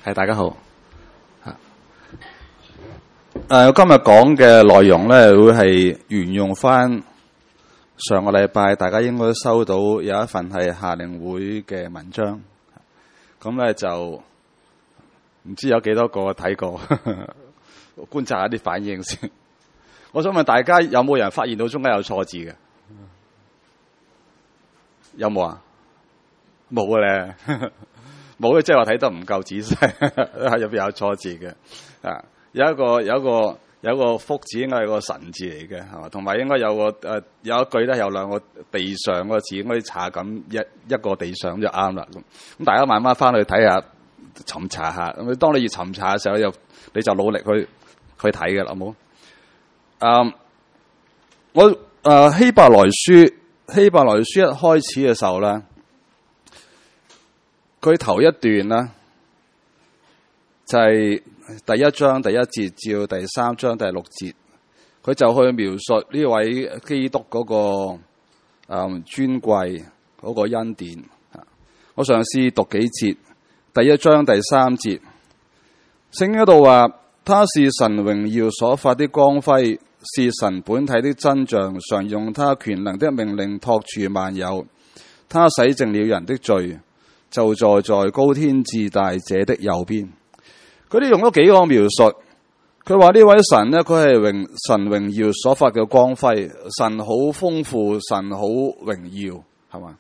係大家好。我今日講嘅內容咧，會係沿用翻上個禮拜，大家應該收到有一份係夏令會嘅文章。咁咧就唔知有幾多個睇過，觀察下啲反應先。我想問大家有冇人發現到中間有錯字嘅？有冇啊？冇嘅咧，冇嘅即係話睇得唔夠仔細，入邊有錯字嘅。啊，有一個福字應該係個神字嚟嘅，係嘛？同埋應該有個有一句咧有兩個地上個字，應該查咁一個地上就啱啦。咁大家慢慢翻去睇下，尋查下。咁當你要尋查嘅時候，你就努力去睇嘅啦，好冇？我希伯來書一開始嘅時候咧，佢頭一段咧就係第一章第1節至到第3章第6節，佢就去描述呢位基督嗰個尊貴嗰個恩典。我嘗試讀幾節，第一章第3節，聖經嗰度話：他是神榮耀所發的光輝，是神本體的真像，常用他權能的命令托住萬有。他洗淨了人的罪，就坐在高天至大者的右邊。佢哋用咗幾個描述，佢話呢位神呢，佢係神榮耀所發嘅光輝，神好豐富，神好榮耀，係嘛？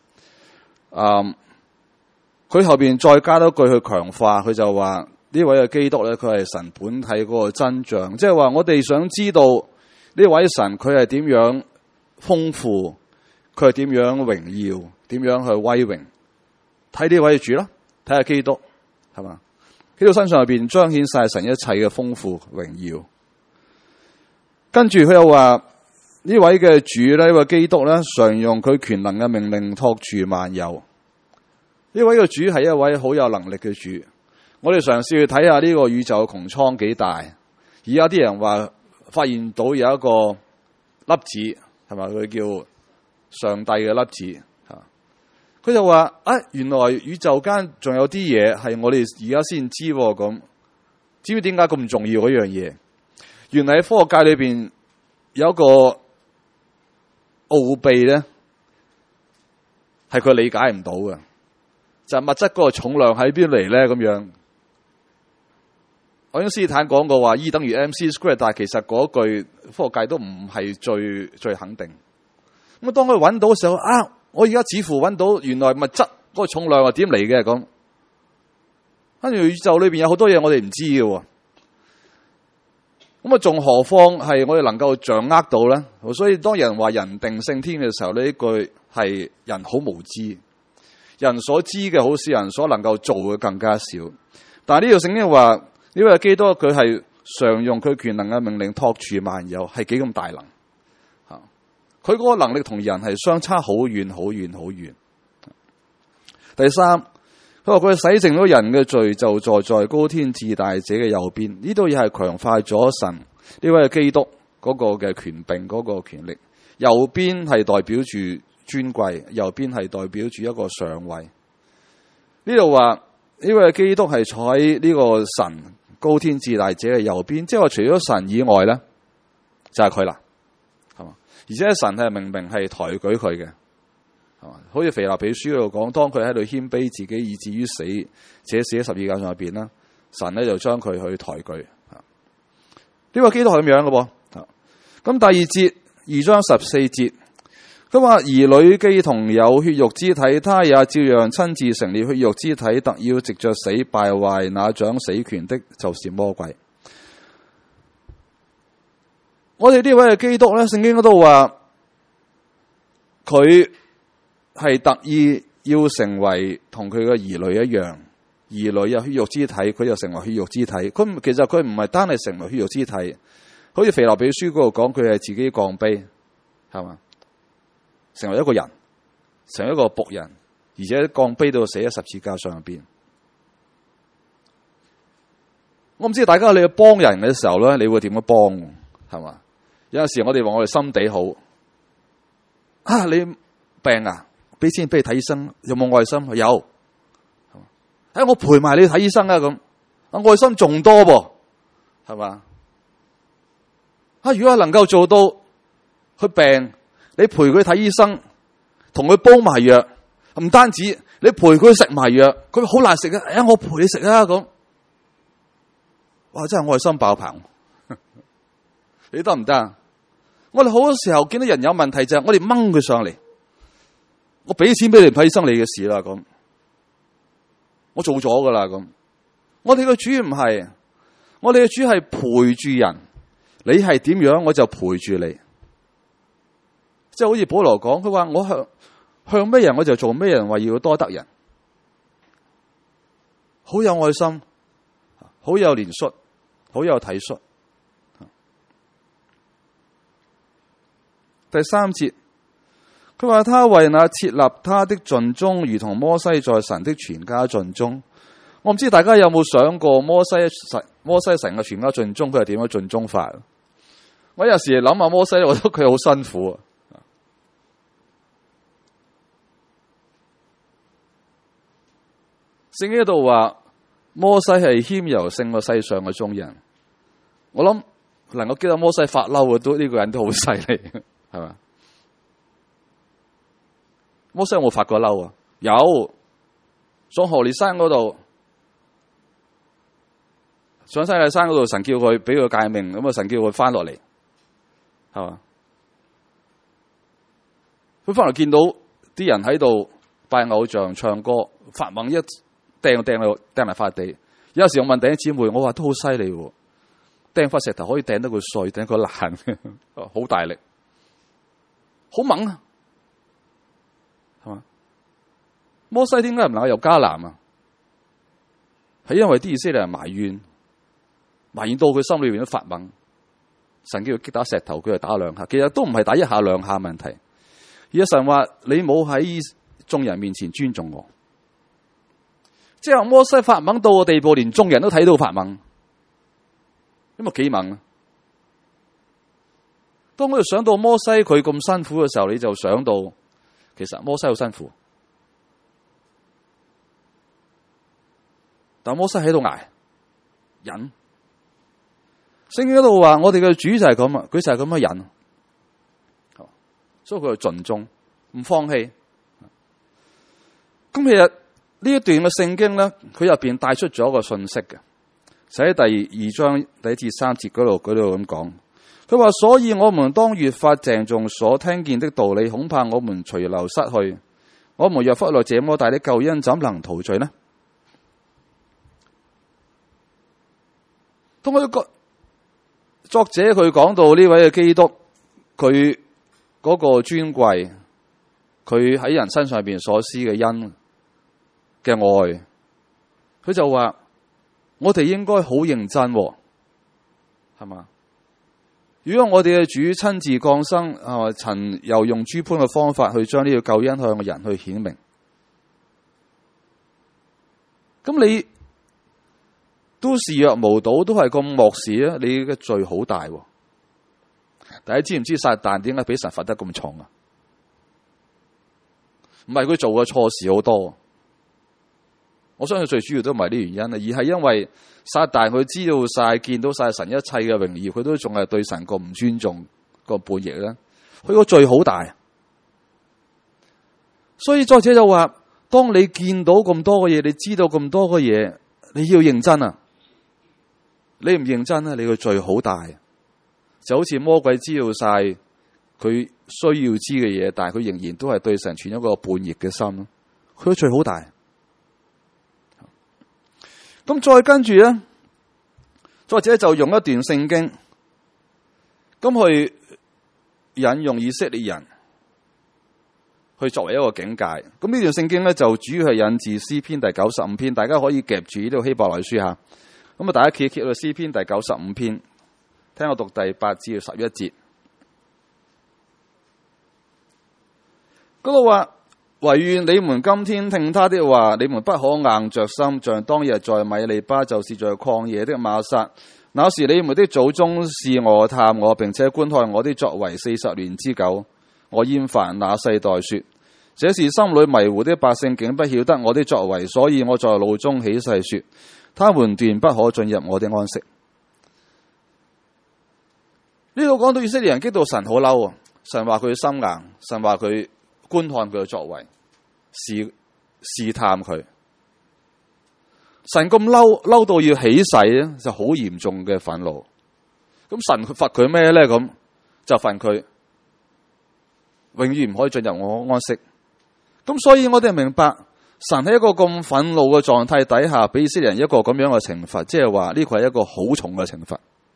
佢後邊再加多句去強化，佢就話呢位嘅基督咧，佢係神本體嗰個真像，即係話我哋想知道呢位神佢係點樣豐富，佢係點樣榮耀，點樣去威榮，睇呢位主啦，睇下基督，係嘛？基督身上入邊彰顯晒神一切嘅豐富榮耀。跟住佢又話呢位嘅主呢位基督咧，常用佢權能嘅命令托住萬有。呢位嘅主係一位好有能力嘅主。我哋嘗試去睇下呢個宇宙窮蒼幾大。而家啲人話發現到有一個粒子，係嘛？佢叫上帝嘅粒子。佢就話：原來宇宙間仲有啲嘢係我哋而家先知咁。知唔知點解咁重要嗰樣嘢？原來喺科學界裏邊有一個奧秘咧，係佢理解唔到嘅，就係物質嗰個重量喺邊嚟咧？咁樣，愛因斯坦講過話 E 等於 mc²，但係其實嗰句科學界都唔係最肯定。咁當佢揾到嘅時候，我而家似乎揾到原來物質嗰個重量係點嚟嘅咁。跟住宇宙裏邊有好多嘢我哋唔知嘅，咁仲何況係我哋能夠掌握到咧？所以當人話人定勝天嘅時候，呢句係人好無知，人所知嘅好少，人所能夠做嘅更加少。但係呢度聖經話呢位基督佢係常用佢權能嘅命令托住萬有，係幾咁大能？佢嗰個能力同人係相差好遠好遠好遠。第三，佢話佢洗淨咗人嘅罪，就坐在高天至大者嘅右邊。呢度亦係強化咗神呢位基督嗰個嘅權柄，嗰個權力。右邊係代表住尊貴，右邊係代表住一個上位。呢度話呢位基督係坐喺呢個神高天至大者嘅右邊，即係話除咗神以外咧，就係佢啦。而且神係明明係抬舉佢嘅，係嘛？好似腓立比書嗰度講，當佢喺度謙卑自己以至於死，且死喺十字架上入邊啦，神咧就將佢去抬舉。呢個基督係咁樣嘅噃。咁第2章14節，佢話兒女既同有血肉之體，他也照樣親自成了血肉之體，特要藉着死敗壞那掌死權的，就是魔鬼。我哋呢位嘅基督咧，聖經嗰度話佢係特意要成為同佢嘅兒女一樣，兒女有血肉之體，佢就成為血肉之體。其實佢唔係單係成為血肉之體，好似腓立比書嗰度講，佢係自己降卑，係嘛？成為一個人，成為一個僕人，而且降卑到死喺十字架上邊。我唔知大家你去幫人嘅時候咧，你會點樣幫？係嘛？有陣時我哋話我哋心地好，你病啊，俾錢俾你睇醫生，有冇愛心？有。我陪埋你睇醫生啊咁。 愛心仲多噃，係嘛？如果能夠做到，佢病，你陪佢睇醫生，同佢煲埋藥，唔單止你陪佢食埋藥，佢好難食啊！我陪你食啊咁，哇！真係愛心爆棚，你得唔得啊？我哋好多時候見到人有問題就係我哋掹佢上嚟，我俾錢俾你睇醫生，你嘅事啦咁，我做咗噶啦咁。我哋嘅主唔係，我哋嘅主係陪住人，你係點樣我就陪住你。即係好似保羅講，佢話我向咩人我就做咩人，為要多得人，好有愛心，好有憐恤，好有體恤。第三節，佢話他為那設立他的盡忠，如同摩西在神的全家盡忠。我唔知大家有冇想過摩西神嘅全家盡忠，佢係點樣盡忠法？我有時諗下摩西，我覺得佢好辛苦啊。聖經度話摩西係謙柔勝過世上嘅眾人。我諗能夠見到摩西發嬲嘅，都呢個人都好犀利，係嘛？摩西有冇發過嬲啊？有，上何烈山嗰度，上西奈山嗰度，神叫佢俾佢誡命，咁啊神叫佢翻落嚟，係嘛？佢翻嚟見到啲人喺度拜偶像、唱歌、發猛一掟埋塊地。有時我問弟兄姊妹，我話都好犀利喎，掟塊石頭可以掟得佢碎，掟佢爛，好大力，好猛啊，係嘛？摩西點解唔能夠入迦南啊？係因為啲以色列人埋怨到佢心裏邊都發猛，神叫佢擊打石頭，佢就打兩下。其實都唔係打一下兩下問題，而係神話你冇喺眾人面前尊重我。即係摩西發猛到個地步，連眾人都睇到發猛，咁啊幾猛啊！當我哋想到摩西佢咁辛苦嘅時候，你就想到其實摩西好辛苦，但摩西喺度捱忍。聖經嗰度話我哋嘅主就係咁啊，佢就係咁樣忍，所以佢就盡忠唔放棄。咁其實呢一段嘅聖經咧，佢入邊帶出咗一個信息嘅，就喺第二章第1至3節嗰度咁講。佢話：所以我們當越發鄭重所聽見的道理，恐怕我們隨流失去。我們若忽略這麼大的救恩，怎能逃罪呢？當我作者佢講到呢位嘅基督，佢嗰個尊貴，佢喺人身上邊所施嘅恩嘅愛，佢就話我哋應該好認真，係嘛？如果我哋嘅主親自降生，曾又用諸般嘅方法去將呢個救恩向人去顯明，咁你都視若無睹，都係咁漠視啊！你嘅罪好大。大家知唔知撒旦點解俾神罰得咁重啊？唔係佢做嘅錯事好多，我相信最主要都唔係呢原因啊，而係因為撒旦佢知道晒、見到晒神一切嘅榮耀，佢都仲係對神個唔尊重、個叛逆咧，佢個罪好大。所以作者就話：當你見到咁多嘅嘢，你知道咁多嘅嘢，你要認真啊！你唔認真啊，你個罪好大。就好似魔鬼知道晒佢需要知嘅嘢，但係佢仍然都係對神存一個叛逆嘅心，佢個罪好大。咁再跟住咧，作者就用一段聖經，咁去引用以色列人去作為一個警戒。咁呢段聖經咧就主要係引自詩篇第95篇，大家可以夾住呢度希伯來書下。咁啊，大家揭一揭到詩篇第95篇，聽我讀第8至11節。嗰度話：惟願你們今天聽他的話，你們不可硬着心，像當日在米利巴，就是在曠野的瑪撒。那時你們的祖宗試我探我，並且觀看我的作為40年之久。我厭煩那世代說：這是心裏迷糊的百姓，竟不曉得我的作為，所以我在怒中起誓說： 他們斷不可進入我的安息。呢度講到以色列人激到神好嬲啊！神話佢心硬，神話佢觀看佢嘅作為，試探佢。神咁嬲到要起誓咧，就好嚴重嘅憤怒。咁神罰佢咩咧？咁就罰佢永遠唔可以進入我安息。咁所以我哋明白，神喺一個咁憤怒嘅狀態底下，俾以色列人一個咁樣嘅懲罰，即係話呢個係一個好重嘅懲罰。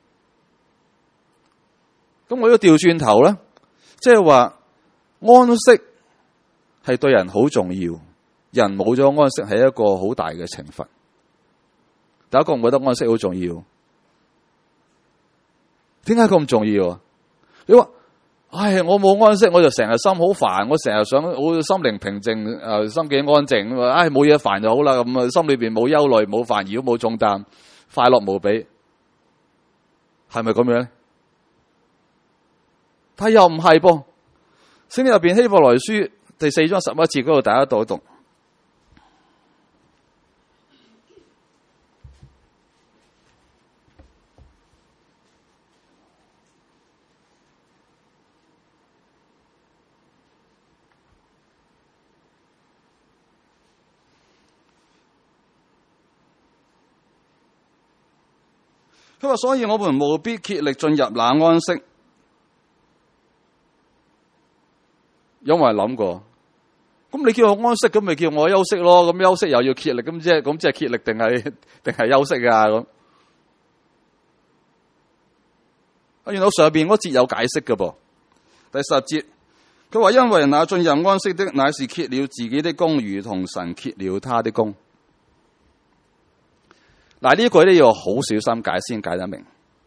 咁我要調轉頭咧，即係話安息係對人好重要，人冇咗安息係一個好大嘅懲罰。大家覺唔覺得安息好重要？點解咁重要啊？你話，我冇安息，我就成日心好煩，我成日想好心靈平靜，心境安靜，冇嘢煩就好啦，咁啊心裏邊冇憂慮、冇煩擾、冇重擔，快樂無比，係咪咁樣咧？但又唔係噃，聖經入邊希伯來書第4章11節嗰度，大家讀一讀。佢話：所以我們務必竭力進入那安息。有冇人諗過？咁你叫我安息，咁咪叫我休息咯？咁休息又要竭力，咁即係竭力定係休息啊？咁原來上邊嗰節有解釋嘅噃。第10節，佢話：因為那進入安息的，乃是歇了自己的工，如同神歇了他的工。嗱，呢句咧要好小心解先解得明。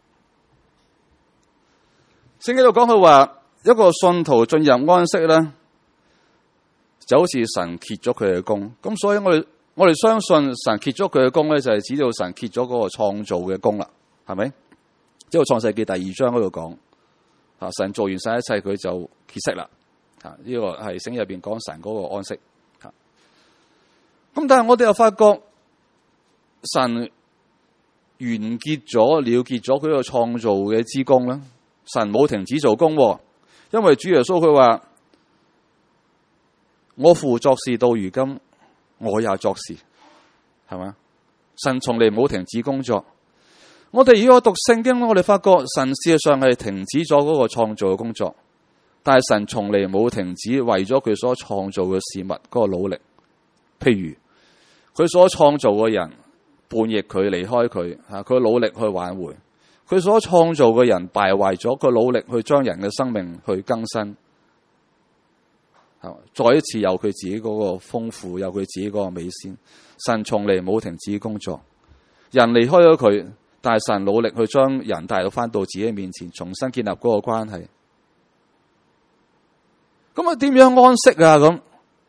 聖經度講佢話，一個信徒進入安息咧，就好似神歇咗佢嘅工。咁所以我哋相信神歇咗佢嘅工咧，就係指到神歇咗嗰個創造嘅工啦，係咪？即係創世記第2章嗰度講，神做完晒一切，佢就歇息啦。呢個係聖經入邊講神嗰個安息。咁但係我哋又發覺神完結咗、了結咗佢個創造嘅之功啦。神冇停止做工，因為主耶穌佢話：我父作事到如今，我也作事，係咪？神從嚟冇停止工作。我哋如果讀聖經，我哋發覺神事實上係停止咗嗰個創造嘅工作，但係神從嚟冇停止為咗佢所創造嘅事物嗰個努力。譬如佢所創造嘅人叛逆佢、離開佢，佢努力去挽回；佢所創造嘅人敗壞咗，佢努力去將人嘅生命去更新。再一次有佢自己嗰個豐富，有佢自己嗰個美善。神從嚟冇停止工作，人離開咗佢，但係神努力去將人帶到翻到自己面前，重新建立嗰個關係。咁點樣安息啊？咁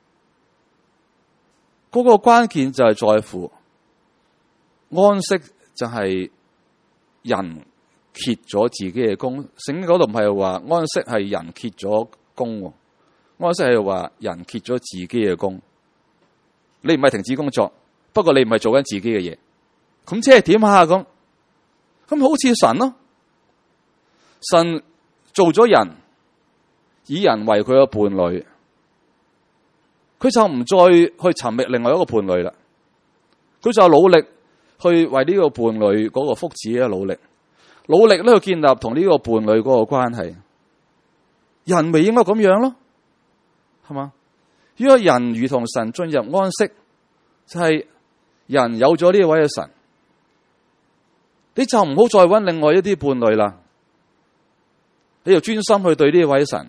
嗰個關鍵就係在乎安息，就係人歇咗自己嘅工。聖經嗰度唔係話安息係人歇咗工，安息係話人歇咗自己嘅工。你唔係停止工作，不過你唔係做緊自己嘅嘢，咁即係點啊？咁好似神咯，神做咗人，以人為佢嘅伴侶，佢就唔再去尋覓另外一個伴侶啦。佢就努力去為呢個伴侶嗰個福祉嘅努力咧去建立同呢個伴侶嗰個關係。人咪應該咁樣咯，係嘛？如果人如同神進入安息，就係人有咗呢位嘅神，你就唔好再揾另外一啲伴侶啦，你就專心去對呢位神，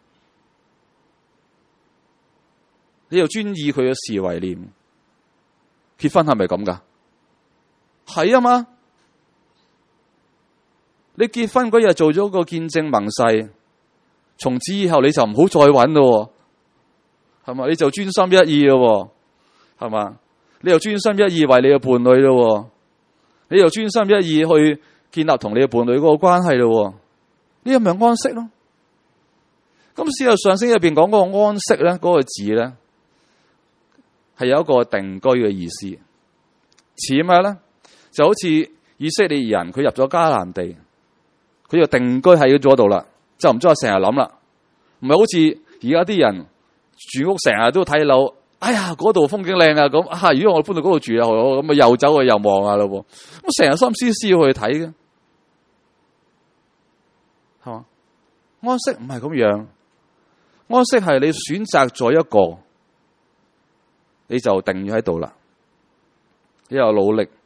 你就專以佢嘅事為念。結婚係咪咁噶？係啊嘛！你結婚嗰日做咗個見證盟誓，從此以後你就唔好再揾咯，係嘛？你就專心一意咯，係嘛？你又專心一意為你嘅伴侶咯，你又專心一意去建立同你嘅伴侶嗰個關係咯，呢個咪安息咯。咁事實上聖經入邊講嗰個安息咧，嗰個字咧係有一個定居嘅意思，似咩咧？ 就好似以色列人佢入咗迦南地，佢就定居喺咗度啦，就唔再成日諗啦。唔係好似而家啲人住屋成日都睇樓，哎呀嗰度風景靚啊，咁啊如果我搬到嗰度住啊，咁啊又走去又望下咯，咁成日心思思要去睇嘅，係嘛？安息唔係咁樣，安息係你選擇咗一個，你就定咗喺度啦，你又努力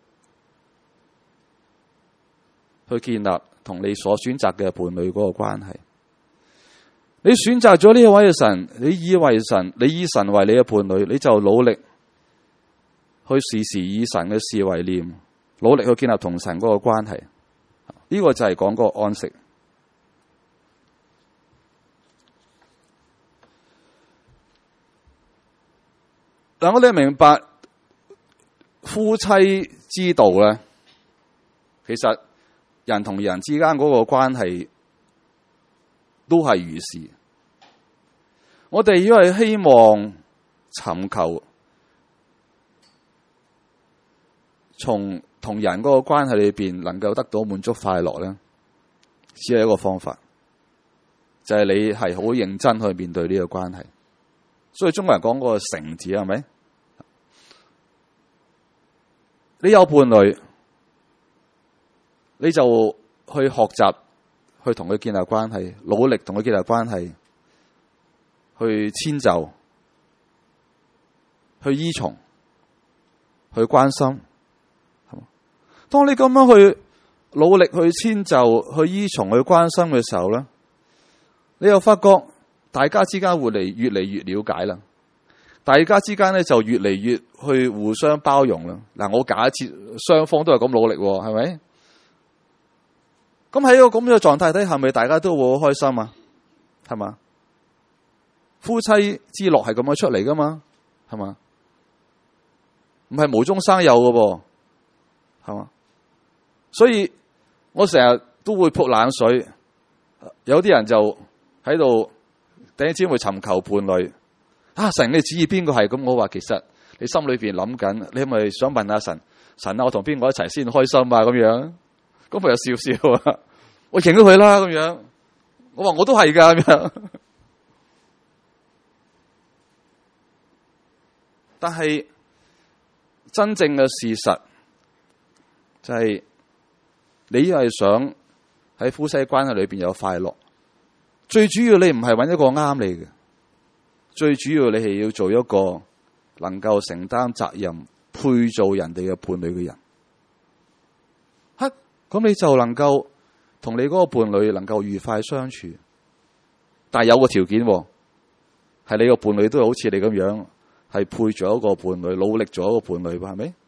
去建立同你所選擇嘅伴侶嗰個關係。你選擇咗呢一位嘅神，你以神為你嘅伴侶，你就努力去時時以神嘅事為念，努力去建立同神嗰個關係。呢個就係講嗰個安息。嗱，我哋明白夫妻之道咧，其實人同人之間嗰個關係都係如是。我哋如果係希望尋求從同人嗰個關係裏邊能夠得到滿足快樂咧，只係一個方法，就係你係好認真去面對呢個關係。所以中國人講嗰個誠字係咪？你有伴侶，你就去學習，去同佢建立關係，努力同佢建立關係，去遷就，去依從，去關心。當你咁樣去努力去遷就、去依從、去關心嘅時候咧，你又發覺大家之間越嚟越了解啦，大家之間咧就越嚟越去互相包容啦。嗱，我假設雙方都係咁努力，係咪？咁喺一個咁樣嘅狀態底下，係咪大家都會好開心啊？係嘛？夫妻之樂係咁樣出嚟噶嘛？係嘛？唔係無中生有噶噃，係嘛？所以我成日都會潑冷水，有啲人就喺度突然之間會尋求伴侶。神嘅旨意邊個係咁？我話其實你心裏邊諗緊，你係咪想問下神？神啊，我同邊個一齊先開心啊？咁樣，咁佢又笑笑啊！我認咗佢啦，咁樣。我話我都係噶，咁樣。但係真正嘅事實就係，你係想喺夫妻關係裏邊有快樂，最主要你唔係揾一個啱你嘅，最主要你係要做一個能夠承擔責任、配做人哋嘅伴侶嘅人。咁你就能夠同你嗰個伴侶能夠愉快相處，但係有個條件，係你個伴侶都係好似你咁樣，係配咗一個伴侶，努力咗一個伴侶，係咪？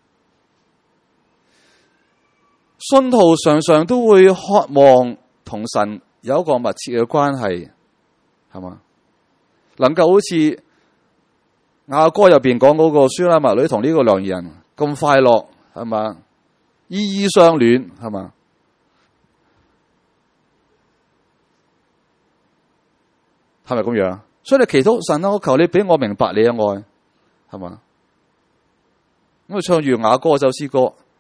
信徒常常都會渴望同神有一個密切嘅關係，係嘛？能夠好似雅歌入邊講嗰個書拉密女同呢個良人咁快樂，係嘛？依依相戀，係嘛？係咪咁樣？所以你祈禱神啊，我求你俾我明白你嘅愛，係嘛？咁佢唱完雅歌首詩歌，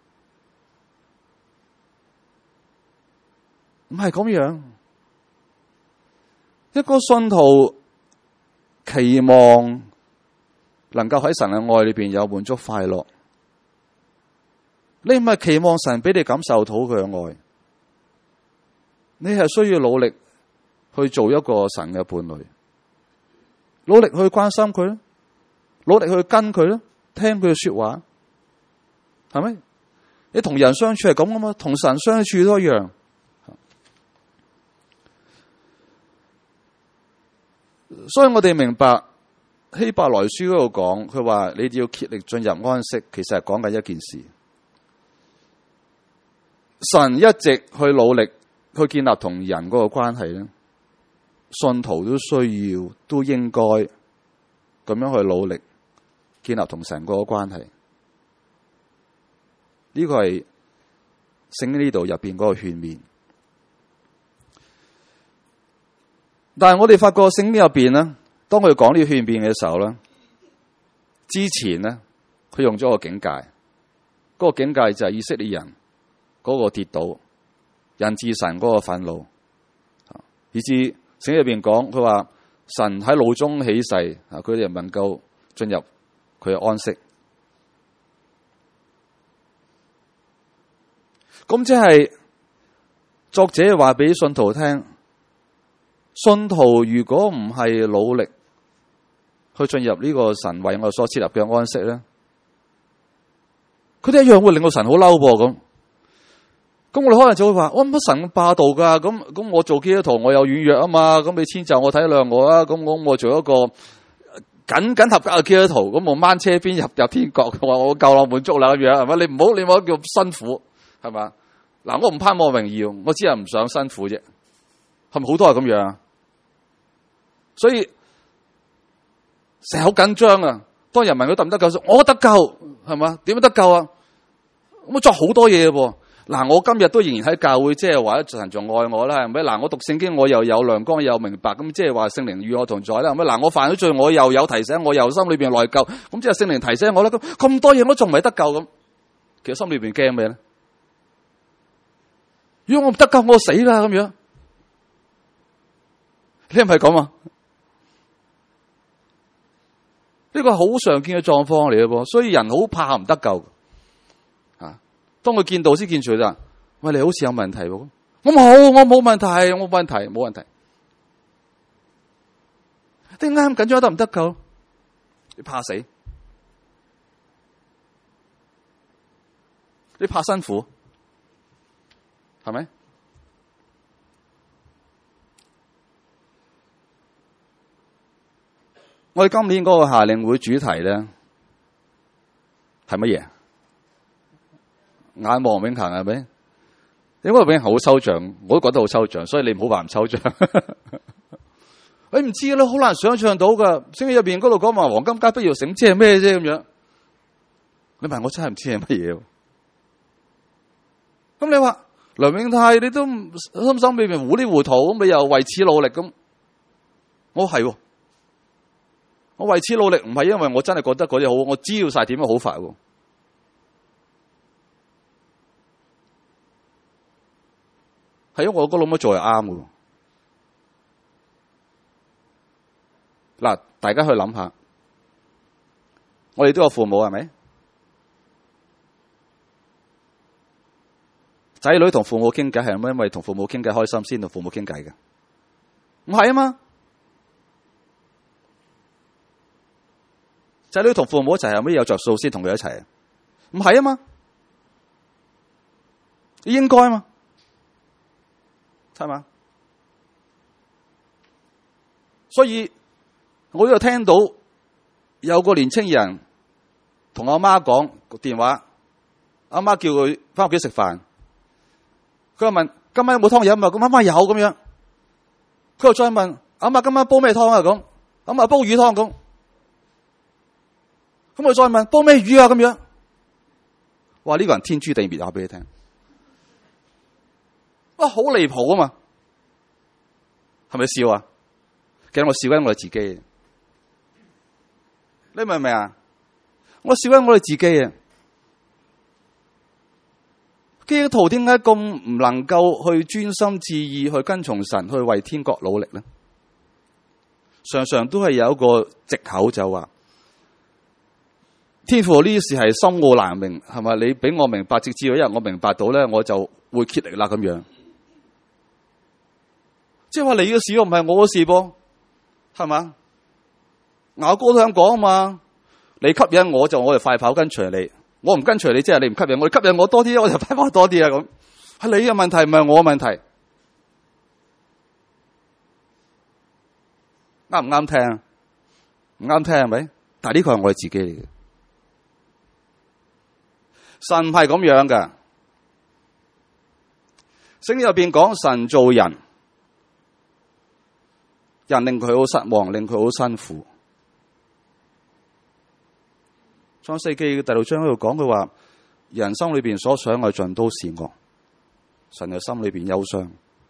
唔係咁樣。一個信徒期望能夠喺神嘅愛裏邊有滿足快樂，你唔係期望神俾你感受到佢嘅愛，你係需要努力去做一個神嘅伴侶，努力去關心佢咯，努力去跟佢咯，聽佢嘅說話，係咪？你同人相處係咁噶嘛，同神相處都一樣。所以我哋明白希伯來書嗰度講，佢話你要竭力進入安息，其實係講緊一件事。神一直去努力去建立同人嗰個關係咧，信徒都需要，都應該咁樣去努力建立同神嗰個關係。呢個係聖經呢度入邊嗰個勸勉。但係我哋發覺聖經入邊咧，當佢講呢個勸勉嘅時候咧，之前咧佢用咗個警戒， 嗰個境界就係以色列人嗰個跌倒，引致神嗰個憤怒，以至聖經入邊講，佢話神喺怒中起誓，佢哋唔能夠進入佢嘅安息。咁即係作者話俾信徒聽，信徒如果唔係努力去進入呢個神為我所設立嘅安息咧，佢哋一樣會令到神好嬲噃。咁我哋可能就會話：我乜神咁霸道噶？咁我做基督徒，我有軟弱啊嘛。咁你遷就我體諒我啊。咁我做一個僅合格嘅基督徒，咁我掹車邊入天國，我夠啦，滿足啦咁樣係咪？你唔好叫辛苦係嘛？嗱，我唔盼望榮耀，我只係唔想辛苦啫。係咪好多係咁樣啊？所以成日好緊張啊！當人問佢得唔得救，我得救係嘛？點樣得救啊？咁作好多嘢喎。嗱，我今日都仍然喺教會，即係話神仲愛我啦，係咪？嗱，我讀聖經，我又有亮光，又有明白，咁即係話聖靈與我同在啦，係咪？嗱，我犯咗罪，我又有提醒，我又心裏邊內疚，咁即係聖靈提醒我啦。咁多嘢我仲唔係得救咁？其實心裏邊驚咩咧？如果我唔得救，我死啦咁樣。你係咪咁啊？呢個好常見嘅狀況嚟嘅噃，所以人好怕唔得救。當佢見到先見住咋？喂，你好似有問題喎。我冇問題，冇問題。點解咁緊張得唔得救？你怕死？你怕辛苦？係咪？我哋今年嗰個夏令會主題咧係乜嘢？眼望永恆係咪？因為永恆好抽象，我都覺得好抽象，所以你唔好話唔抽象。你唔知啦，好難想象到噶。聖經入邊嗰度講話黃金街不要繩，即係咩啫咁樣？你問我真係唔知係乜嘢。咁你話梁永泰，你都心心裏面糊裡糊塗咁，你又為此努力咁？我係，我為此努力唔係因為我真係覺得嗰啲好，我知道晒點樣好法。係因為我個諗乜做係啱嘅。嗱，大家去諗下，我哋都有父母係咪？仔女同父母傾偈係咪因為同父母傾偈開心先同父母傾偈嘅？唔係啊嘛。仔女同父母一齊係咪有着數先同佢一齊？唔係啊嘛。應該嘛。係嘛？所以我都有聽到有個年青人同阿媽講個電話，阿媽叫佢翻屋企食飯，佢又問今晚有冇湯飲啊？咁阿媽有咁樣，佢又再問阿媽今晚煲咩湯啊？咁阿媽煲魚湯咁，咁我再問煲咩魚啊？咁樣，哇！呢個人天誅地滅，話俾你聽。哇，好離譜啊嘛，係咪笑啊？其實我笑緊我哋自己，你明唔明啊？我笑緊我哋自己啊！基督徒點解咁唔能夠去專心致意去跟從神，去為天國努力咧？常常都係有一個藉口，就話天父呢啲事係深奧難明，係咪？你俾我明白，直至有一日我明白到咧，我就會竭力啦咁樣。即係話你嘅事唔係我嘅事噃，係嘛？咬哥都想講啊嘛，你吸引我就快跑跟隨你，我唔跟隨你即係你唔吸引我，你吸引我多啲我就快跑多啲啊咁。係你嘅問題，唔係我嘅問題。啱唔啱聽？唔啱聽係咪？但係呢個係我哋自己嚟嘅。神唔係咁樣㗎。聖經入邊講神做人。人令佢好失望，令佢好辛苦。創世記嘅第6章喺度講，佢話人心裏邊所想嘅盡都是惡，神嘅心裏邊憂傷。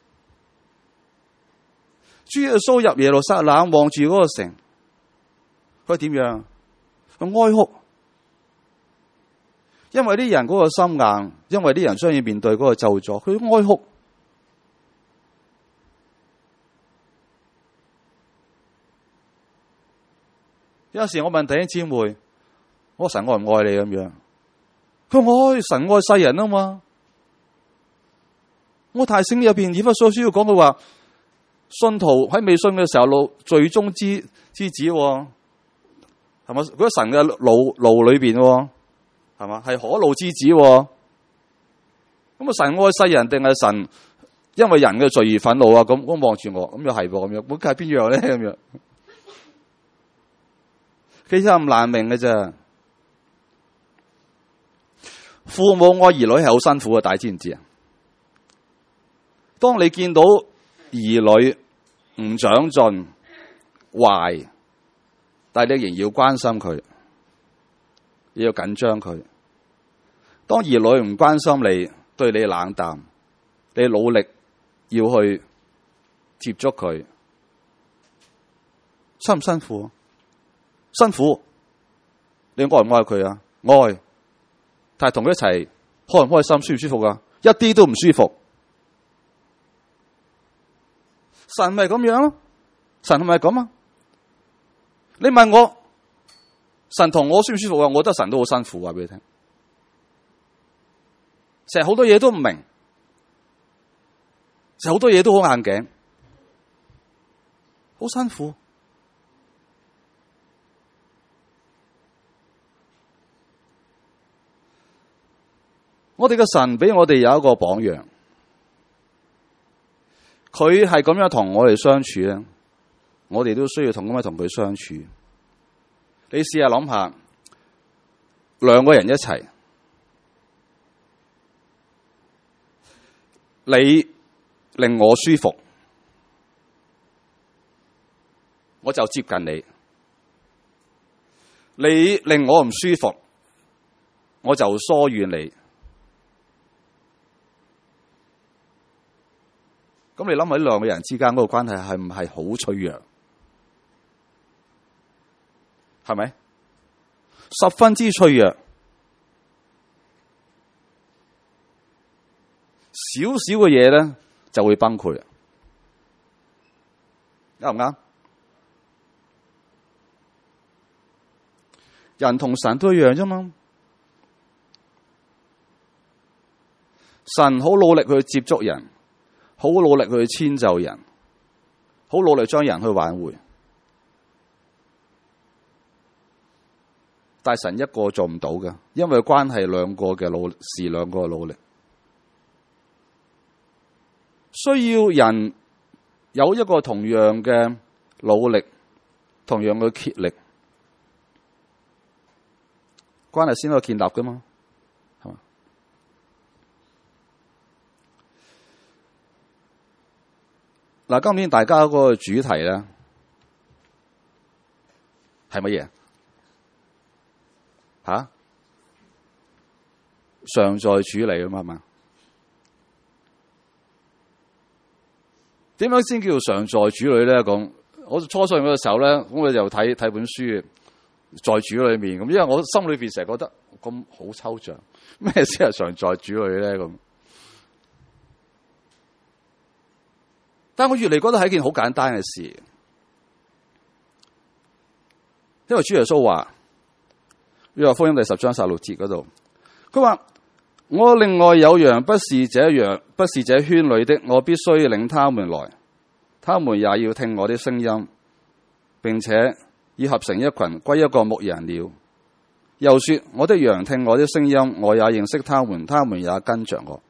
主耶穌入耶路撒冷，望住嗰個城，佢點樣？佢哀哭。 因為啲人嗰個心硬，因為啲人將要面對嗰個咒詛，佢哀哭。有時我問弟兄姊妹，我神愛唔愛你咁樣？佢話愛，神愛世人啊嘛。我睇聖經入邊以弗所書要講到話，信徒喺未信嘅時候，罪中之子，係嘛？嗰個神嘅怒裏邊，係嘛？係可怒之子。咁啊，神愛世人定係神因為人嘅罪而憤怒啊？咁我望住我，咁又係噃咁樣，咁係邊樣咧？咁樣，其實唔難明嘅啫。父母愛兒女係好辛苦嘅，大家知唔知啊？當你見到兒女唔長進、壞，但係你仍然要關心佢，你要緊張佢。當兒女唔關心你，對你冷淡，你努力要去接觸佢，辛唔辛苦？辛苦。你愛唔愛佢啊？愛。但係同佢一齊開唔開心、舒唔舒服啊？一啲都唔舒服。神咪咁樣咯？神係咪咁啊？你問我，神同我舒唔舒服啊？我覺得神都好辛苦啊！俾你聽，成日好多嘢都唔明，成日好多嘢都好硬頸，好辛苦。我哋嘅神俾我哋有一個榜樣，佢係咁樣同我哋相處咧，我哋都需要咁樣同佢相處。你試下諗下，兩個人一齊，你令我舒服，我就接近你；你令我唔舒服，我就疏遠你。咁你諗下呢兩個人之間嗰個關係係唔係好脆弱？係咪？十分之脆弱，少少嘅嘢咧就會崩潰，啱唔啱？人同神都一樣啫嘛。神好努力去接觸人，好努力去遷就人，好努力將人去挽回，但係神一個做唔到嘅，因為關係兩個嘅努力，是兩個嘅努力，需要人有一個同樣嘅努力，同樣嘅竭力，關係先可以建立噶嘛，係嘛？嗱，今年大家嗰個主題咧係乜嘢？吓？常在主裏啊嘛，係嘛？點樣先叫做常在主裏咧？咁我初信嘅時候咧，咁我就睇本書，在主裏面咁，因為我心裏邊成日覺得咁好抽象，咩先係常在主裏咧？咁，但我越嚟覺得係一件好簡單嘅事，因為主耶穌話，約翰福音第10章16節嗰度，佢話：我另外有羊，不是這圈裏的，我必須領他們來，他們也要聽我的聲音，並且已合成一群，歸一個牧人了。又說：我的羊聽我的聲音，我也認識他們，他們也跟着我。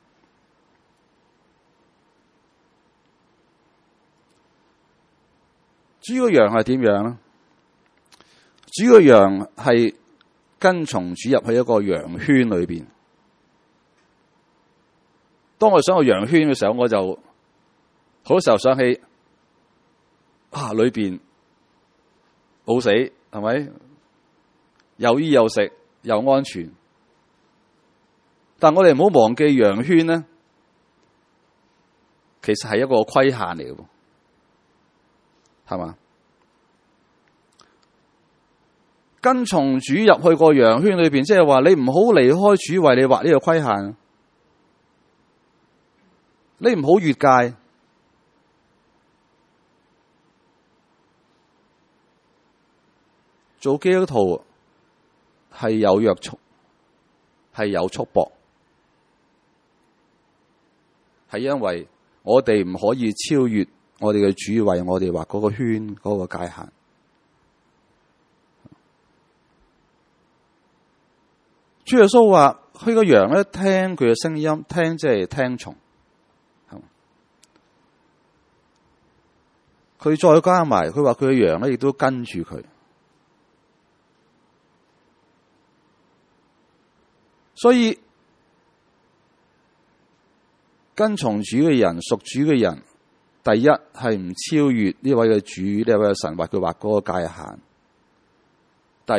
主嘅羊係點樣呢？主嘅羊係跟從主入去一個羊圈裏邊。當我想去羊圈嘅時候，我就好多時候想起裏邊冇死，係咪？有衣有食又安全。但我哋唔好忘記羊圈咧，其實係一個規限嚟嘅，係嘛？ 跟從主入去個羊圈裏邊，即係話你唔好離開主為你劃呢個規限，你唔好越界。做基督徒係有約束，係有束縛，係因為我哋唔可以超越我哋嘅主為我哋劃嗰個圈嗰個界限。主耶穌話：佢個羊咧聽佢嘅聲音，聽即係聽從。佢再加埋，佢話佢嘅羊咧亦都跟住佢。所以跟從主嘅人、屬主嘅人，第一係唔超越呢位嘅主、呢位嘅神為佢劃嗰個界限。第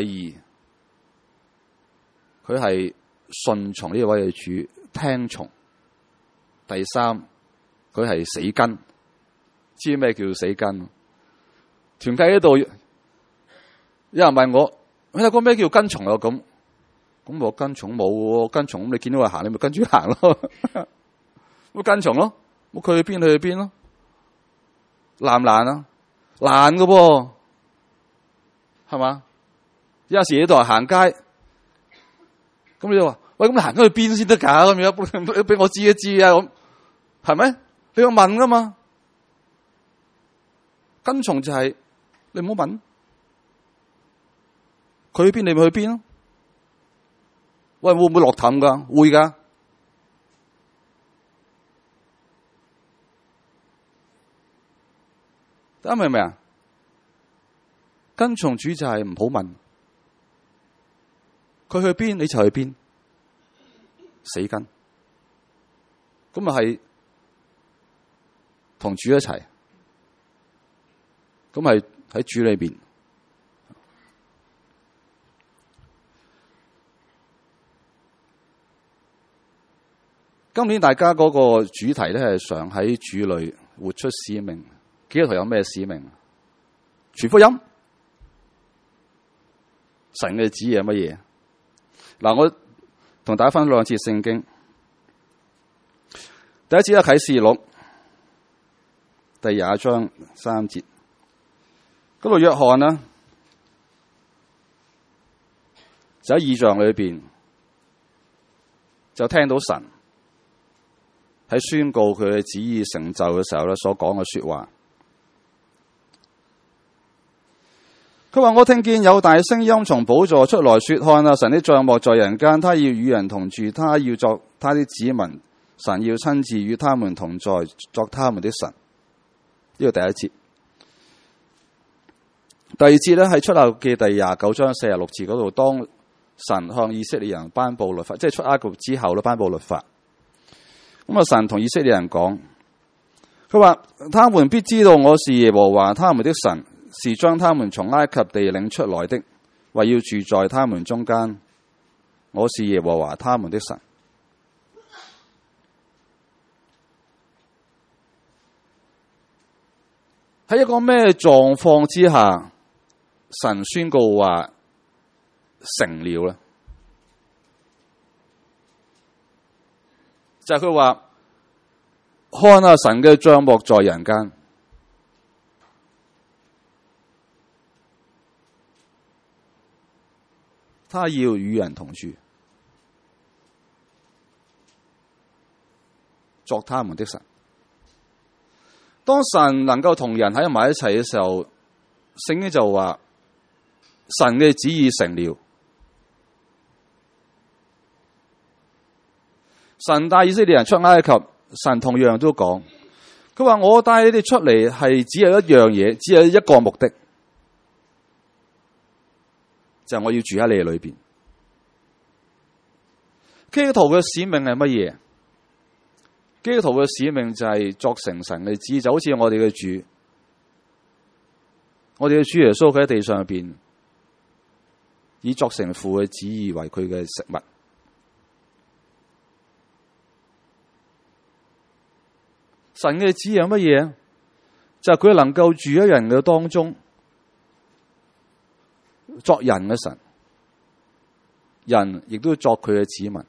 二，佢係順從呢位嘅主，聽從。第三，佢係死跟。知咩叫死跟？團契呢度有人問我：你睇過咩叫跟從啊？咁我跟從冇喎，跟從咁你見到佢行，你咪跟住行咯。咁跟從咯，咁佢去邊你去邊咯。難唔難啊？難噶噃，係嘛？有時你度行街，咁你就話：喂，咁你行緊去邊先得㗎？咁樣俾我知一知啊！咁係咪？你要問噶嘛？跟從就係你唔好問，佢去邊你咪去邊咯。喂，會唔會落氹噶？會噶。大家明唔明啊？跟從主就係唔好問，佢去邊你就去邊，死跟。咁咪係同主一齊，咁係喺主裏邊。今年大家嗰個主題咧係常喺主裏活出使命。基督徒有咩使命？傳福音。神嘅旨意係乜嘢？嗱，我同大家分兩節聖經。第一節咧啟示錄第20章3節，嗰度約翰呢，就喺異象裏邊就聽到神喺宣告佢嘅旨意成就嘅時候咧，所講嘅說話。佢話：我聽見有大聲音從寶座出來說，看啊，神的帳幕在人間，他要與人同住，他要作他的子民，神要親自與他們同在，作他們的神。呢個第一節。第二節咧係出埃及記第29章46節嗰度，當神向以色列人頒布律法，即係出埃及之後咧頒布律法。咁啊，神同以色列人講，佢話：他們必知道我是耶和華他們的神，是將他們從埃及地領出來的，為要住在他們中間。我是耶和華他們的神。喺一個咩狀況之下，神宣告話成了呢？就係佢話：看啊，神嘅帳幕在人間。他要與人同住，作他們的神。當神能夠同人喺埋一齊嘅時候，聖經就話神嘅旨意成了。神帶以色列人出埃及，神同樣都講，佢話：我帶你哋出嚟係只有一樣嘢，只有一個目的。就係我要住喺你哋裏邊。基督徒嘅使命係乜嘢？基督徒嘅使命就係作成神嘅旨意，就好似我哋嘅主，我哋嘅主耶穌佢喺地上邊，以作成父嘅旨意為佢嘅食物。神嘅旨意係乜嘢？就係佢能夠住喺人嘅當中。 作人嘅神，人亦都作佢嘅子民。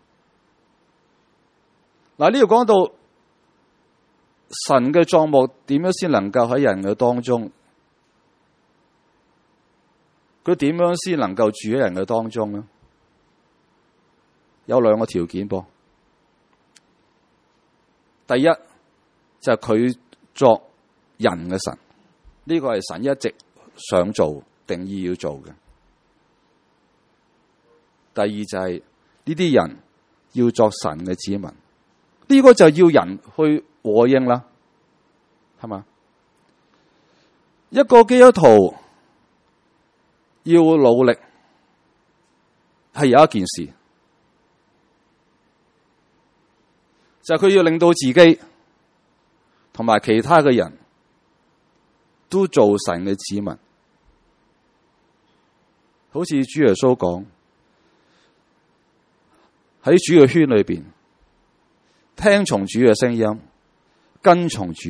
嗱，呢度講到神嘅作目點樣先能夠喺人嘅當中，佢點樣先能夠住喺人嘅當中呢？有兩個條件噃。第一就係佢作人嘅神，呢個係神一直想做、定義要做嘅。第二就係呢啲人要作神嘅子民，呢個就要人去和應啦，係嘛？一個基督徒要努力係有一件事，就係佢要令到自己同埋其他嘅人都做神嘅子民。好似主耶穌講，喺主嘅圈裏邊，聽從主嘅聲音，跟從主，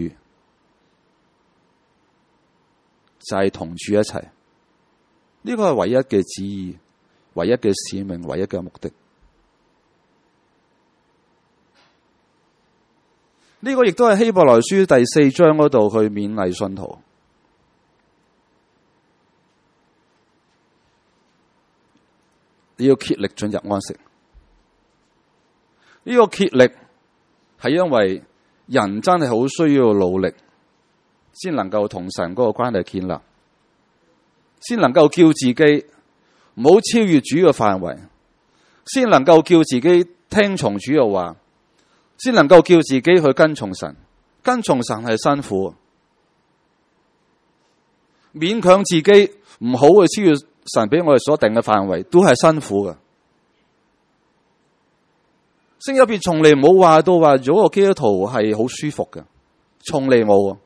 就係同主一齊。呢個係唯一嘅旨意，唯一嘅使命，唯一嘅目的。呢個亦都係希伯來書第4章嗰度去勉勵信徒。你要竭力進入安息。呢個竭力係因為人真係好需要努力，先能夠同神嗰個關係建立，先能夠叫自己唔好超越主嘅範圍，先能夠叫自己聽從主嘅話，先能夠叫自己去跟從神。跟從神係辛苦，勉強自己唔好去超越神俾我哋所定嘅範圍，都係辛苦嘅。聖經入邊從嚟冇話到話做一個基督徒係好舒服嘅，從嚟冇。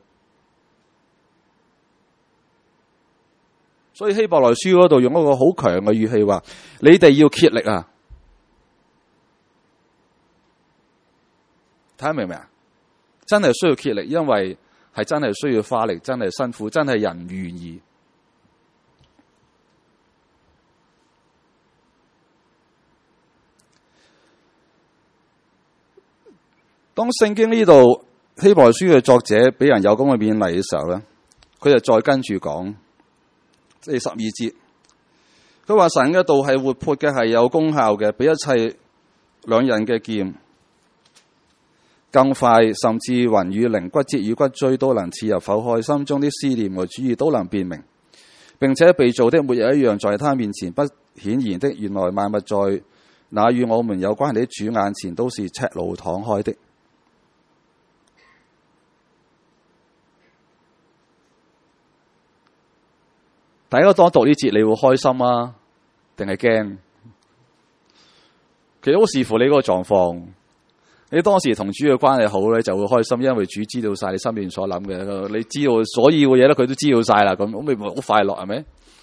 所以希伯來書嗰度用一個好強嘅語氣話：你哋要竭力啊！睇下明唔明啊？真係需要竭力，因為係真係需要花力，真係辛苦，真係人唔願意。當聖經呢度希伯來書嘅作者俾人有咁嘅勉勵嘅時候咧，佢就再跟住講，即係12節，佢話神嘅道係活潑嘅，係有功效嘅，比一切兩刃嘅劍更快，甚至魂與靈、骨節與骨髓都能刺入剖開，心中的思念和主意都能辨明，並且被造的沒有一樣在他面前不顯然的。原來萬物在那與我們有關係的主眼前都是赤露敞開的。大家當讀呢節，你會開心啊，定係驚？其實好視乎你嗰個狀況。你當時同主嘅關係好咧，就會開心，因為主知道晒你心裏所諗嘅，你知道所有嘅嘢咧，佢都知道晒啦，咁咪好快樂，係咪？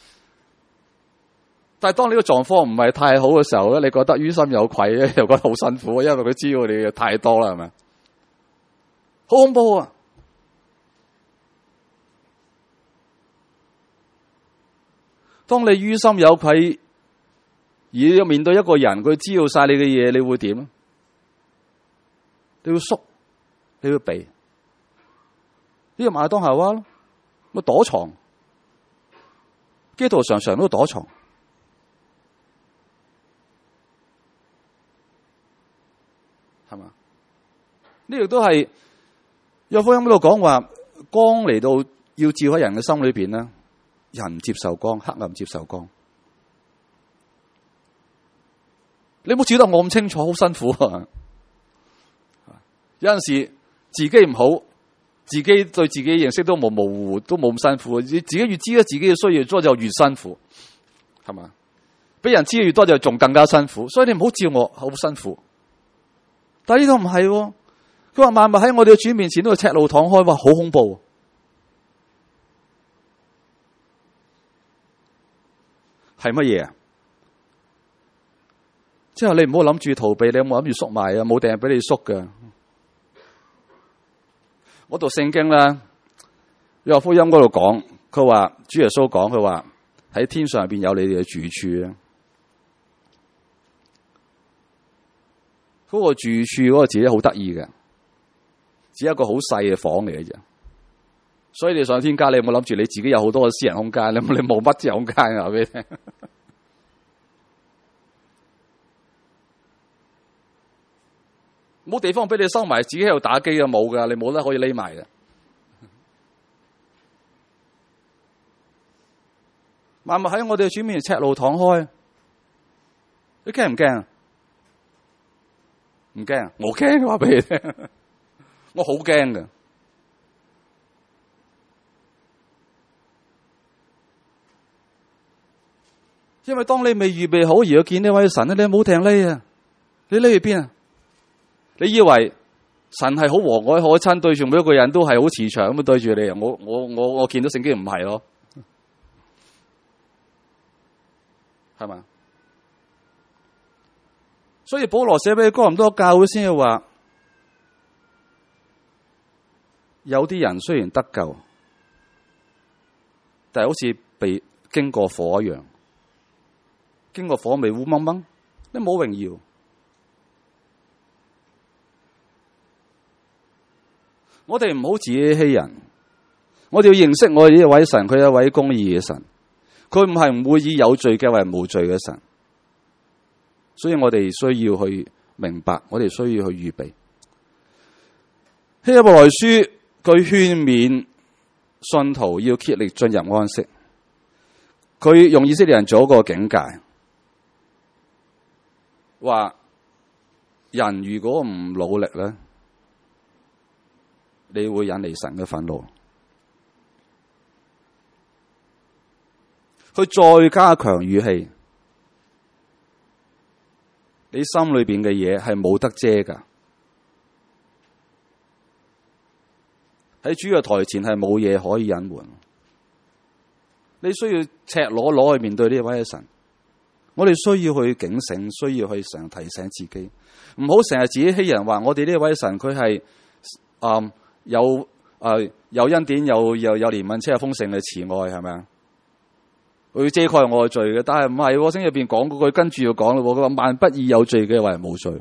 但係當你個狀況唔係太好嘅時候咧，你覺得於心有愧咧，又覺得好辛苦，因為佢知道你嘅太多啦，係咪？好恐怖啊！當你於心有愧，而要面對一個人，佢知道晒你嘅嘢，你會點？你要縮，你要避，呢個亞當夏娃咯，咪躲藏。基督徒常常都躲藏，係嘛？呢度都係約福音嗰度講話，光嚟到要照喺人嘅心裏邊咧。人唔接受光，黑暗接受光。你冇照得我咁清楚，好辛苦啊！有陣時自己唔好，自己對自己認識都模糊，都冇咁辛苦。自己越知得自己嘅需要多，就越辛苦，係嘛？俾人知越多，就仲更加辛苦。所以你唔好照我，好辛苦。但係呢度唔係，佢話萬物喺我哋嘅主面前都係赤露敞開，哇，好恐怖。係乜嘢啊？之後你唔好諗住逃避，你有冇諗住縮埋啊？冇定係俾你縮㗎。我讀聖經啦，約翰福音嗰度講，佢話主耶穌講，佢話喺天上邊有你哋嘅住處啊。嗰個住處嗰個字咧好得意嘅，只係一個好細嘅房嚟嘅啫。所以你上天家，你有冇諗住你自己有好多個私人空間？你冇乜私人空間啊！話俾你聽，冇地方俾你收埋，自己喺度打機啊，冇噶，你冇得可以匿埋嘅。萬物喺我哋嘅主面前赤露敞開，你驚唔驚啊？唔驚啊？我驚，話俾你聽，我好驚㗎。因為當你未預備好而要見呢位神咧，你冇停匿啊！你匿去邊啊？你以為神係好和藹可親，對住每一個人都係好慈祥咁對住你啊？我見到聖經唔係咯，係嘛？所以保羅寫俾哥林多教會先要話，有啲人雖然得救，但係好似被經過火一樣。經過火未烏掹掹，你冇榮耀。我哋唔好自欺欺人，我哋要認識我哋呢位神，佢係一位公義嘅神，佢唔係唔會以有罪嘅為無罪嘅神。所以我哋需要去明白，我哋需要去預備。希伯來書佢勸勉信徒要竭力進入安息，佢用以色列人做一個警戒。話人如果唔努力咧，你會引嚟神嘅憤怒。佢再加強語氣，你心裏邊嘅嘢係冇得遮噶，喺主嘅台前係冇嘢可以隱瞞。你需要赤裸裸去面對呢位神。我哋需要去警醒，需要去成日提醒自己，唔好成日自己欺人。話我哋呢位神佢係有恩典，有憐憫，且有豐盛嘅慈愛，係咪啊？佢要遮蓋我嘅罪嘅，但係唔係聖經入邊講嗰句，跟住要講咯。佢話萬不以有罪嘅為無罪。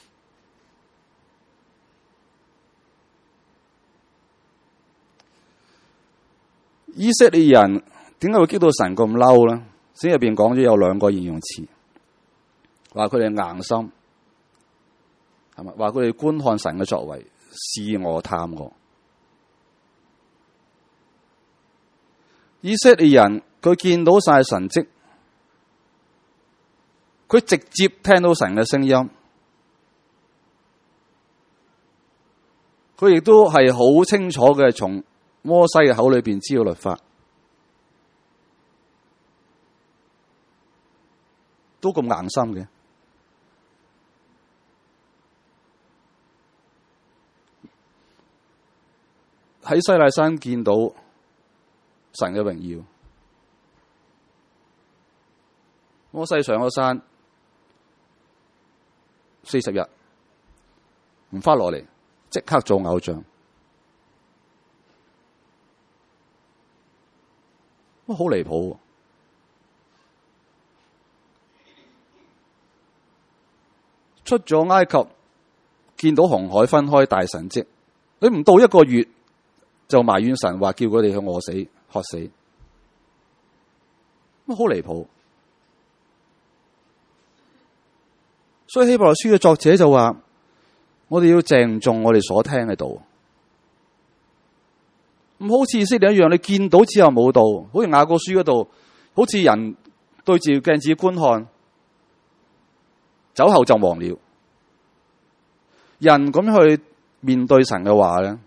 以色列人點解會激到神咁嬲咧？聖經入邊講咗有兩個形容詞，話佢哋硬心，係咪？話佢哋觀看神嘅作為，試我探我。以色列人佢見到晒神蹟，佢直接聽到神嘅聲音，佢亦都係好清楚嘅，從摩西嘅口裏邊知道律法。都咁硬心嘅，喺西奈山見到神嘅榮耀。摩西上咗山40日，唔返落嚟，即刻做偶像。好離譜喎！出咗埃及，見到紅海分開，大神蹟，你唔到1個月就埋怨神，話叫佢哋去餓死、渴死，好離譜。所以希伯來書嘅作者就話：我哋要鄭重我哋所聽嘅道，唔好似以色列一樣，你見到之後冇道，好似雅各書嗰度，好似人對住鏡子觀看，走後就忘了。人咁去面對神嘅話咧，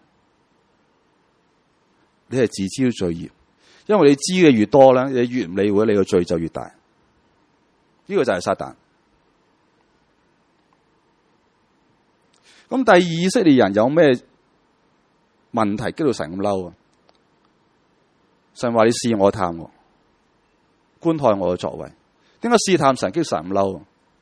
你係自知罪孽，因為你知嘅越多咧，你越唔理會，你嘅罪就越大。呢個就係撒旦。咁第二，以色列人有咩問題激到神咁嬲啊？神話你試我探我，觀看我嘅作為。點解試探神激神咁嬲？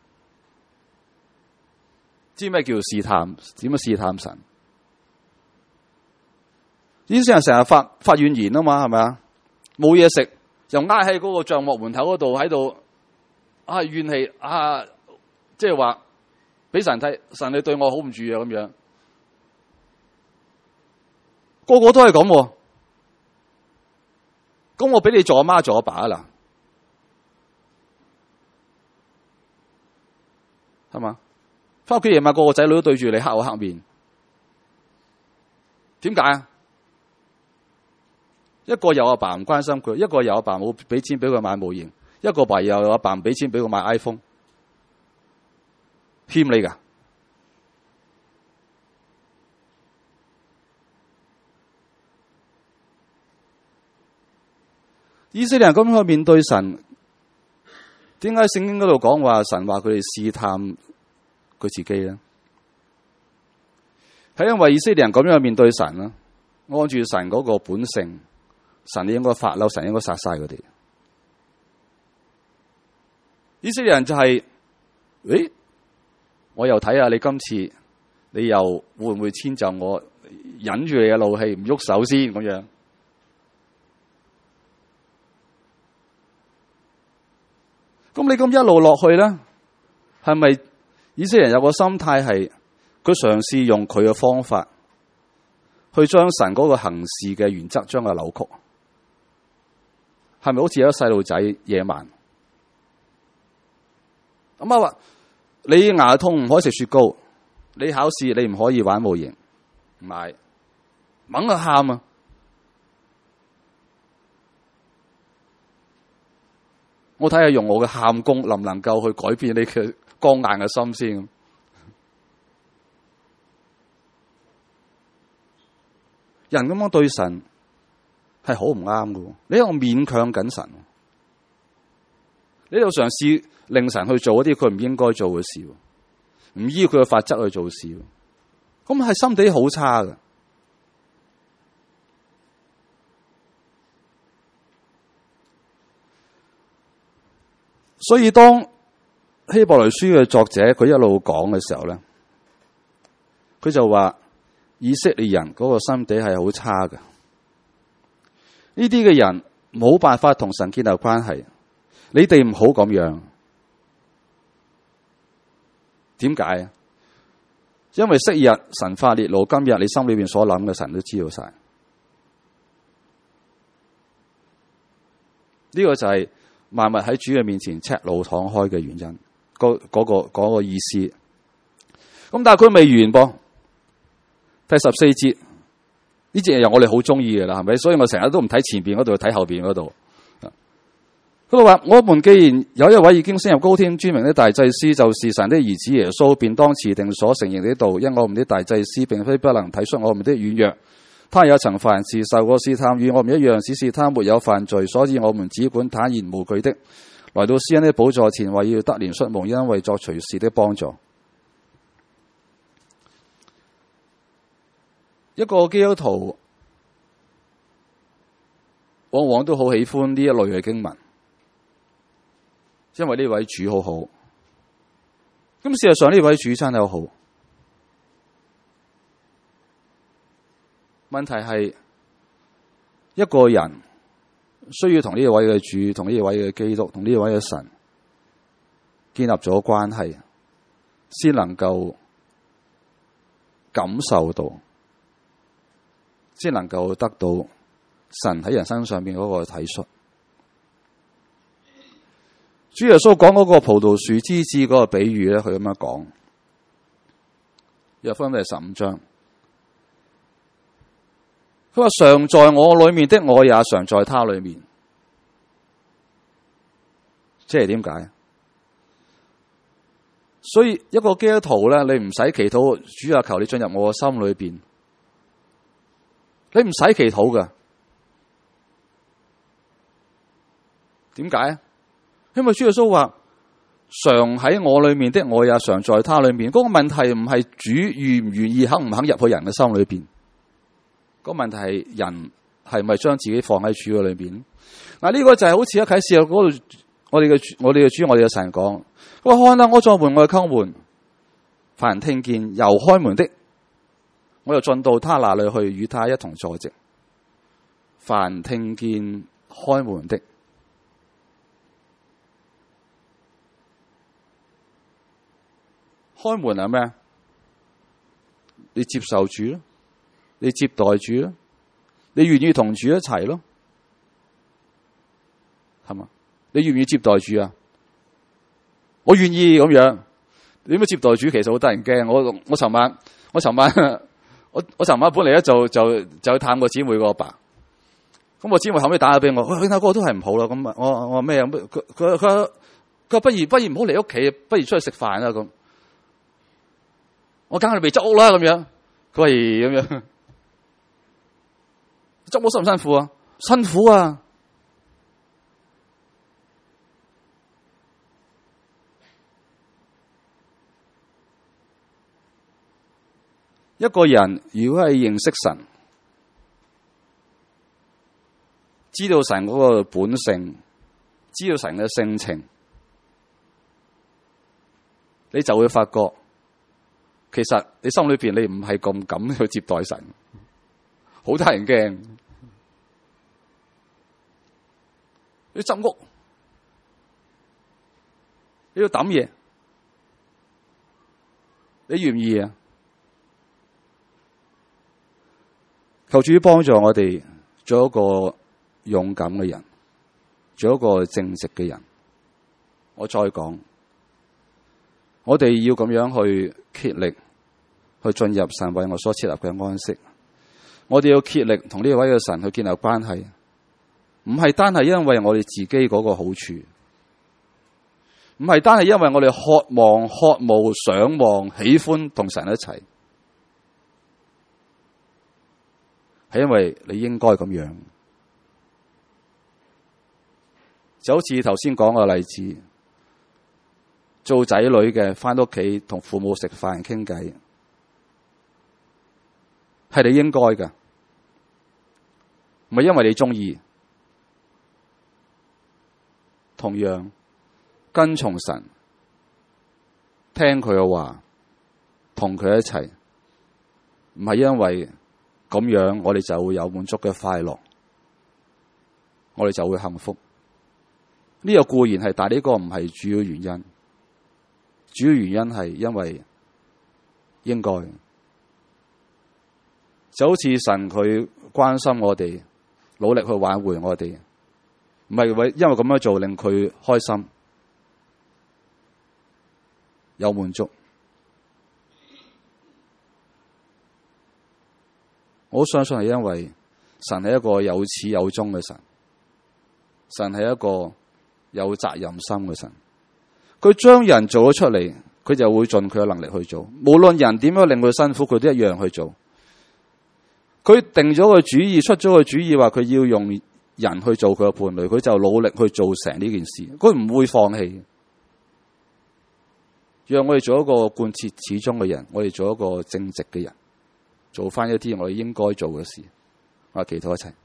知咩叫試探？點樣試探神？以色列人成日發怨言啊嘛，係咪啊？冇嘢食， 又挨喺嗰個帳幕門口嗰度喺度怨氣即係話俾神睇，神你對我好唔住啊咁樣，個個都係咁。咁我俾你做阿媽做阿爸啦，係嘛？翻屋企夜晚個個仔女都對住你黑口黑面，點解啊？一個有阿爸唔關心佢，一個有阿爸冇俾錢俾佢買模型，一個爸有阿爸唔俾錢俾佢買 iPhone， 欠你噶。以色列人咁樣去面對神，點解聖經嗰度講話神話佢哋試探佢自己咧？係因為以色列人咁樣去面對神啦，按住神嗰個本性，神應該發嬲，神應該殺晒佢哋。以色列人就係，我又睇下你今次，你又會唔會遷就我，忍住你嘅怒氣唔喐手先咁樣。咁你咁一路落去咧，係咪以色列人有個心態係佢嘗試用佢嘅方法去將神嗰個行事嘅原則將佢扭曲？係咪好似有個細路仔野蠻？咁話你牙痛唔可以食雪糕，你考試你唔可以玩模型，唔係猛啊喊啊！我睇下用我嘅喊功能唔能夠去改變你嘅剛硬嘅心先。人咁樣對神係好唔啱嘅，你喺度勉強緊神，你喺度嘗試令神去做一啲佢唔應該做嘅事，唔依佢嘅法則去做事，咁係心地好差嘅。所以當希伯來書嘅作者佢一路講嘅時候咧，佢就話以色列人嗰個心地係好差嘅，呢啲嘅人冇辦法同神建立關係，你哋唔好咁樣。點解啊？因為昔日神發烈怒，今日你心裏邊所諗嘅神都知道晒。呢個就係萬物喺主嘅面前赤露敞開嘅原因，嗰個意思。咁但係佢未完噃，第14節呢節又我哋好中意嘅啦，係咪？所以我成日都唔睇前邊嗰度，睇後邊嗰度。佢話：我們既然有一位已經升入高天尊名的大祭司，就是神的兒子耶穌，便當持定所承認的道。因我們的大祭司並非不能體恤我們的軟弱，他也曾凡事受過試探，與我們一樣，只是他沒有犯罪，所以我們只管坦然無懼的來到施恩的寶座前，為要得憐恤蒙恩，為作隨時的幫助。一個基督徒往往都好喜歡呢一類嘅經文，因為呢位主好好。咁事實上呢位主真係好好。問題係一個人需要同呢位嘅主、同呢位嘅基督、同呢位嘅神建立咗關係，先能夠感受到，先能夠得到神喺人生上面嗰個體恤。主耶穌講嗰個葡萄樹枝子嗰個比喻咧，佢咁樣講，約翰福音15章，佢話常在我裏面的，我也常在他裏面。即係點解？所以一個基督徒咧，你唔使祈禱，主啊，求你進入我嘅心裏邊，你唔使祈禱噶。點解？因為主耶穌話常喺我裏面的，我也常在他裏面。嗰個問題唔係主願唔願意、肯唔肯入去人嘅心裏邊，嗰個問題係人係咪將自己放喺主嘅裏邊。嗱，呢個就係好似喺啟示錄嗰度，我哋嘅主、我哋嘅神講：我看啊，我在門外叩門，凡人聽見由開門的，我就進到他那裏去，與他一同坐席。凡聽見開門的， 開門係咩？你接受主咯，你接待主咯，你願意同主一齊咯，係嘛？你願唔願意接待主啊？我願意咁樣。點樣接待主？其實好得人驚。我尋晚我尋晚本嚟咧就去探個姊妹個阿爸。咁我姊妹後尾打咗俾我，佢嗰個都係唔好啦。咁我話咩？佢不如唔好嚟屋企，不如出去食飯啦咁。我梗係未執屋啦咁樣。佢話咁樣執屋辛唔辛苦啊？辛苦啊！一個人如果係認識神，知道神嗰個本性，知道神嘅性情，你就會發覺，其實你心裏邊你唔係咁敢去接待神，好得人驚。你執屋，你要抌嘢，你願唔願意啊？求主幫助我哋做一個勇敢嘅人，做一個正直嘅人。我再講，我哋要咁樣去竭力去進入神為我所設立嘅安息。我哋要竭力同呢位嘅神去建立關係，唔係單係因為我哋自己嗰個好處，唔係單係因為我哋渴慕、想望、喜歡同神一齊。係因為你應該咁樣，就好似頭先講嘅例子，做仔女嘅返到屋企同父母食飯傾偈，係你應該嘅，唔係因為你中意。同樣跟從神，聽佢嘅話，同佢一齊，唔係因為咁樣，我哋就會有滿足嘅快樂，我哋就會幸福。呢個固然係，但呢個唔係主要原因。主要原因係因為應該，就好似神佢關心我哋，努力去挽回我哋，唔係因為咁樣做令佢開心有滿足。我相信係因為神係一個有始有終嘅神，神係一個有責任心嘅神。佢將人做咗出嚟，佢就會盡佢嘅能力去做。無論人點樣令佢辛苦，佢都一樣去做。佢定咗個主意，出咗個主意，話佢要用人去做佢嘅伴侶，佢就努力去做成呢件事。佢唔會放棄。讓我哋做一個貫徹始終嘅人，我哋做一個正直嘅人。做翻一啲我哋應該做嘅事，我哋祈禱一齊。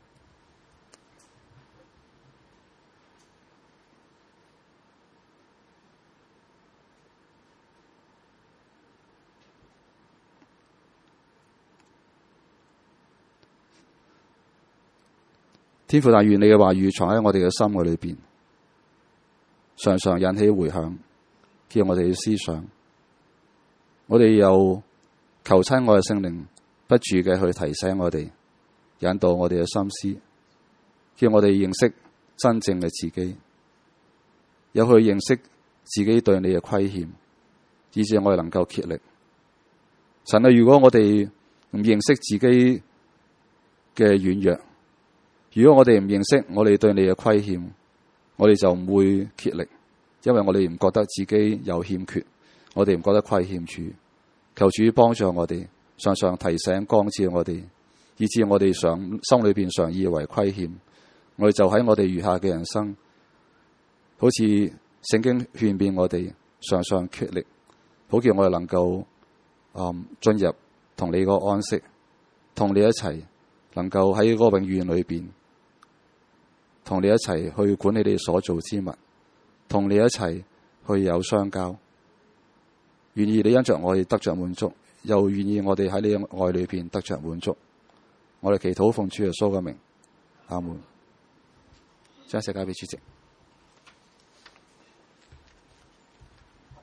天父，但願你嘅話語藏喺我哋嘅心嘅裏邊，常常引起回響，叫我哋嘅思想。我哋又求親愛嘅聖靈不住嘅去提醒我哋，引導我哋嘅心思，叫我哋認識真正嘅自己，有去認識自己對你嘅虧欠，以致我哋能夠竭力。神啊，如果我哋唔認識自己嘅軟弱，如果我哋唔認識我哋對你嘅虧欠，我哋就唔會竭力，因為我哋唔覺得自己有欠缺，我哋唔覺得虧欠主。求主幫助我哋，常常提醒光照我哋，以致我哋心裏邊常以為虧欠，我哋就喺我哋餘下嘅人生，好似聖經勸勉我哋，常常竭力，好叫我哋能夠進入同你個安息，同你一齊，能夠喺嗰個永遠裏邊，同你一齊去管理你所做之物，同你一齊去有相交，願意你因着我哋得着滿足，又願意我哋喺你嘅愛裏邊得着滿足。我哋祈禱奉主耶穌嘅名，阿門。將世界俾主席。